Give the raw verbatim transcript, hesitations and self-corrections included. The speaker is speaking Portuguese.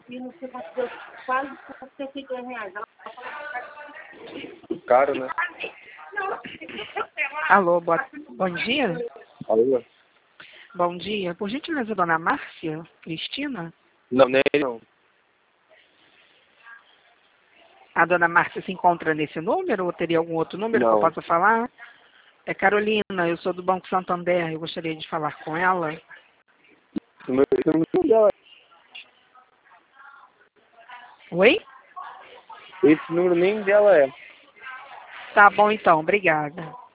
Caro, né? Alô, boa, bom dia. Alô? Bom dia. Por gentileza, dona Márcia Cristina? Não, nem não. A dona Márcia se encontra nesse número ou teria algum outro número que eu Não. possa falar? É Carolina, eu sou do Banco Santander, eu gostaria de falar com ela. Esse número esse número dela. Oi? Esse número nem dela é. Tá bom então, obrigada.